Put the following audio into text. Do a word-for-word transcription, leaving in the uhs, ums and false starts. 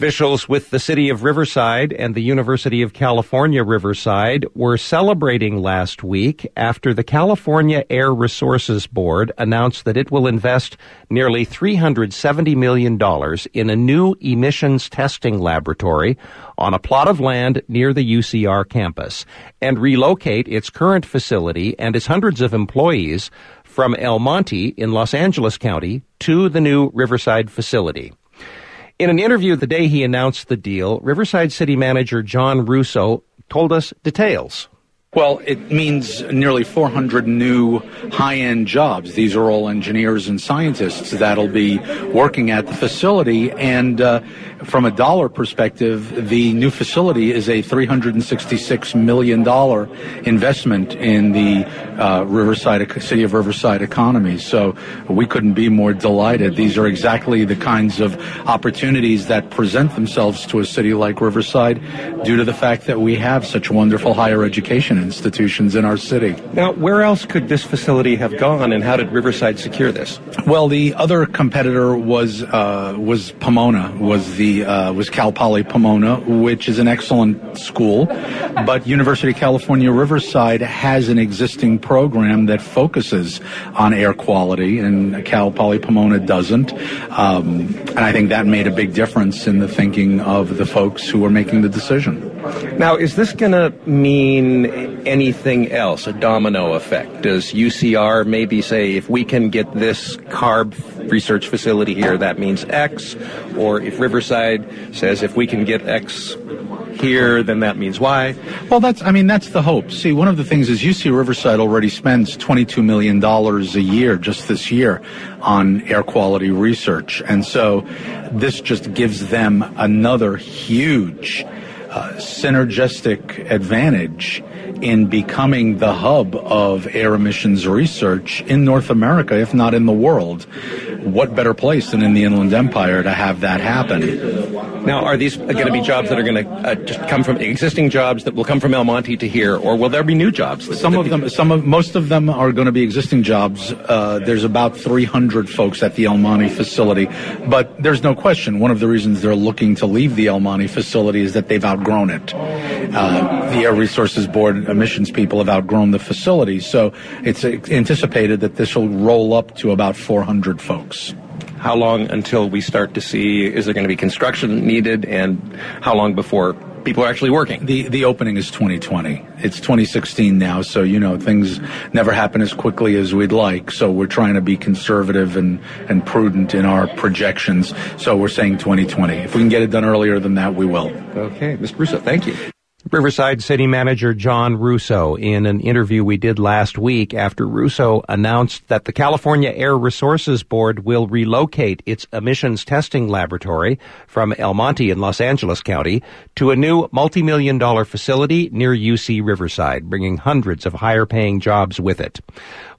Officials with the City of Riverside and the University of California, Riverside were celebrating last week after the California Air Resources Board announced that it will invest nearly three hundred seventy million dollars in a new emissions testing laboratory on a plot of land near the U C R campus and relocate its current facility and its hundreds of employees from El Monte in Los Angeles County to the new Riverside facility. In an interview the day he announced the deal, Riverside City Manager John Russo told us details. Well, it means nearly four hundred new high-end jobs. These are all engineers and scientists that'll be working at the facility. And uh, from a dollar perspective, the new facility is a three hundred sixty-six million dollars investment in the uh, Riverside, City of Riverside economy. So we couldn't be more delighted. These are exactly the kinds of opportunities that present themselves to a city like Riverside due to the fact that we have such wonderful higher education institutions in our city. Now, where else could this facility have gone, and how did Riverside secure this? Well, the other competitor was uh, was Pomona, was the uh, was Cal Poly Pomona, which is an excellent school, but University of California, Riverside has an existing program that focuses on air quality, and Cal Poly Pomona doesn't. Um, and I think that made a big difference in the thinking of the folks who were making the decision. Now, is this going to mean anything else, a domino effect? Does U C R maybe say, if we can get this carb research facility here, that means X? Or if Riverside says, if we can get X here, then that means Y? Well, that's, I mean, that's the hope. See, one of the things is U C Riverside already spends twenty-two million dollars a year, just this year, on air quality research. And so this just gives them another huge Uh, synergistic advantage in becoming the hub of air emissions research in North America, if not in the world. What better place than in the Inland Empire to have that happen? Now, are these going to be jobs that are going to uh, just come from existing jobs that will come from El Monte to here, or will there be new jobs? Some of them, some of, most of them are going to be existing jobs. Uh, there's about three hundred folks at the El Monte facility, but there's no question one of the reasons they're looking to leave the El Monte facility is that they've outgrown it. Uh, the Air Resources Board emissions people have outgrown the facility, so it's anticipated that this will roll up to about four hundred folks. How long until we start to see, is there going to be construction needed, and how long before people are actually working? The the opening is twenty twenty. It's twenty sixteen now, so, you know, things never happen as quickly as we'd like. So we're trying to be conservative and, and prudent in our projections. So we're saying twenty twenty. If we can get it done earlier than that, we will. Okay. Mister Russo, thank you. Riverside City Manager John Russo in an interview we did last week after Russo announced that the California Air Resources Board will relocate its emissions testing laboratory from El Monte in Los Angeles County to a new multi-million dollar facility near U C Riverside, bringing hundreds of higher-paying jobs with it.